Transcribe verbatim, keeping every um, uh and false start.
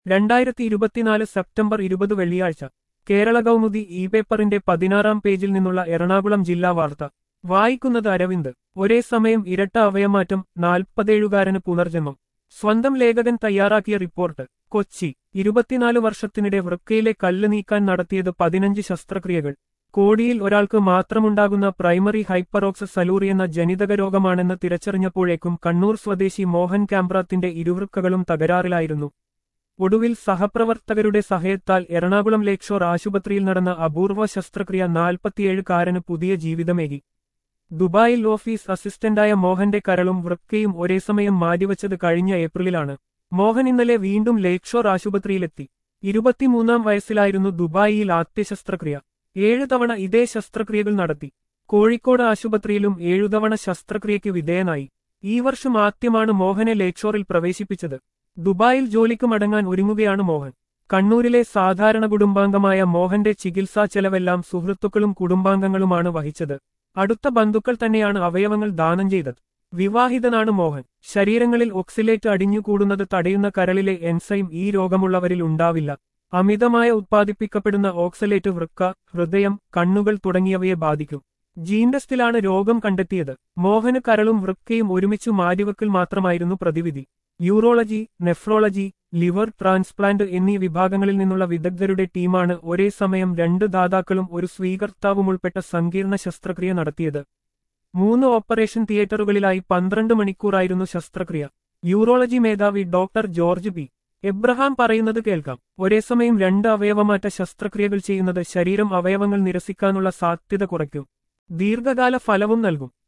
രണ്ടായിരത്തി ഇരുപത്തിനാല് സെപ്റ്റംബർ ഇരുപത് വെള്ളിയാഴ്ച കേരള കൗമുദി ഇ പേപ്പറിന്റെ പതിനാറാം പേജിൽ നിന്നുള്ള എറണാകുളം ജില്ലാ വാർത്ത വായിക്കുന്നത് അരവിന്ദ്. ഒരേ സമയം ഇരട്ട അവയമാറ്റം, നാൽപ്പതേഴുകാരന് പുനർജന്മം. സ്വന്തം ലേഖകൻ തയ്യാറാക്കിയ റിപ്പോർട്ട്. കൊച്ചി. ഇരുപത്തിനാല് വർഷത്തിനിടെ വൃക്കയിലെ കല്ല് നീക്കാൻ നടത്തിയത് പതിനഞ്ച് ശസ്ത്രക്രിയകൾ. കോടിയിൽ ഒരാൾക്ക് മാത്രമുണ്ടാകുന്ന പ്രൈമറി ഹൈപ്പറോക്സസ് സലൂറി എന്ന ജനിതക രോഗമാണെന്ന് തിരിച്ചറിഞ്ഞപ്പോഴേക്കും കണ്ണൂർ സ്വദേശി മോഹൻ കാമ്പ്രാത്തിന്റെ ഇരുവൃക്കകളും തകരാറിലായിരുന്നു. ഒടുവിൽ സഹപ്രവർത്തകരുടെ സഹായത്താൽ എറണാകുളം ലേക്ഷോർ ആശുപത്രിയിൽ നടന്ന അപൂർവ ശസ്ത്രക്രിയ നാൽപ്പത്തിയേഴുകാരന് പുതിയ ജീവിതമേകി. ദുബായിൽ ഓഫീസ് അസിസ്റ്റന്റായ മോഹന്റെ കരളും വൃക്കയും ഒരേസമയം മാറ്റിവച്ചത് കഴിഞ്ഞ ഏപ്രിലിലാണ്. മോഹൻ ഇന്നലെ വീണ്ടും ലേക്ഷോർ ആശുപത്രിയിലെത്തി. ഇരുപത്തിമൂന്നാം വയസ്സിലായിരുന്നു ദുബായിയിൽ ആദ്യ ശസ്ത്രക്രിയ. ഏഴു തവണ ഇതേ ശസ്ത്രക്രിയകൾ നടത്തി. കോഴിക്കോട് ആശുപത്രിയിലും ഏഴുതവണ ശസ്ത്രക്രിയയ്ക്ക് വിധേയനായി. ഈ വർഷം ആദ്യമാണ് മോഹനെ ലേക്ഷോറിൽ പ്രവേശിപ്പിച്ചത്. ദുബായിൽ ജോലിക്ക് മടങ്ങാൻ ഒരുങ്ങുകയാണ് മോഹൻ. കണ്ണൂരിലെ സാധാരണ കുടുംബാംഗമായ മോഹന്റെ ചികിത്സാ ചെലവെല്ലാം സുഹൃത്തുക്കളും കുടുംബാംഗങ്ങളുമാണ് വഹിച്ചത്. അടുത്ത ബന്ധുക്കൾ തന്നെയാണ് അവയവങ്ങൾ ദാനം ചെയ്തത്. വിവാഹിതനാണ് മോഹൻ. ശരീരങ്ങളിൽ ഓക്സിലേറ്റ് അടിഞ്ഞുകൂടുന്നത് തടയുന്ന കരളിലെ എൻസൈം ഈ രോഗമുള്ളവരിൽ ഉണ്ടാവില്ല. അമിതമായ ഉത്പാദിപ്പിക്കപ്പെടുന്ന ഓക്സലേറ്റ് വൃക്ക, ഹൃദയം, കണ്ണുകൾ തുടങ്ങിയവയെ ബാധിക്കും. ജീൻ ടെസ്റ്റിലാണ് രോഗം കണ്ടെത്തിയത്. മോഹന് കരളും വൃക്കയും ഒരുമിച്ചു മാറ്റിവെക്കൽ മാത്രമായിരുന്നു പ്രതിവിധി. യൂറോളജി, നെഫ്രോളജി, ലിവർ ട്രാൻസ്പ്ലാന്റ് എന്നീ വിഭാഗങ്ങളിൽ നിന്നുള്ള വിദഗ്ധരുടെ ടീമാണ് ഒരേ സമയം രണ്ട് ദാതാക്കളും ഒരു സ്വീകർത്താവും ഉൾപ്പെട്ട സങ്കീർണ ശസ്ത്രക്രിയ നടത്തിയത്. മൂന്ന് ഓപ്പറേഷൻ തിയേറ്ററുകളിലായി പന്ത്രണ്ട് മണിക്കൂറായിരുന്നു ശസ്ത്രക്രിയ. യൂറോളജി മേധാവി ഡോക്ടർ ജോർജ് പി എബ്രഹാം പറയുന്നത് കേൾക്കാം. ഒരേസമയം രണ്ട് അവയവമാറ്റ ശസ്ത്രക്രിയകൾ ചെയ്യുന്നത് ശരീരം അവയവങ്ങൾ നിരസിക്കാനുള്ള സാധ്യത കുറയ്ക്കും. ദീർഘകാല ഫലവും നൽകും.